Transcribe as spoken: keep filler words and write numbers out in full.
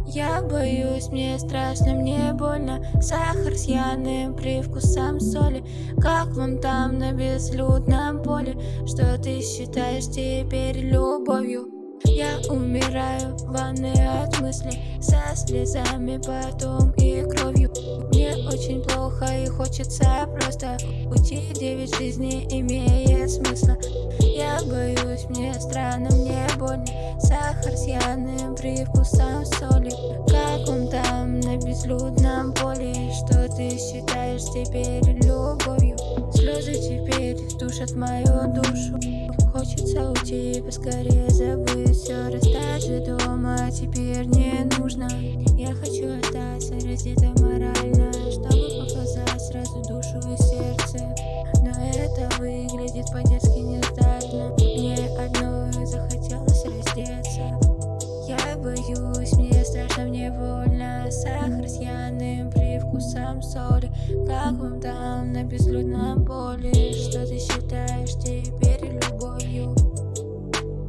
Я боюсь, мне страшно, мне больно. Сахар с явным привкусом соли. Как вам там на безлюдном поле? Что ты считаешь теперь любовью? Я умираю в ванной от мыслей, со слезами, потом и кровью. Мне очень плохо и хочется просто уйти. Девять жизней имеет смысл. Я боюсь, мне странно, мне больно. Сахар с явным привкусом соли. Как он там на безлюдном поле? Что ты считаешь теперь любовью? Слезы теперь душат мою душу. Хочется уйти, поскорее забыть все, расстать же дома теперь не нужно. Я хочу остаться раздета морально, чтобы показать сразу душу и сердце. Но это выглядит по-детски нежданно. Мне одной захотелось раздеться. Я боюсь, мне страшно, мне больно. Сахар с явным привкусом соли. Как вам там на безлюдном поле?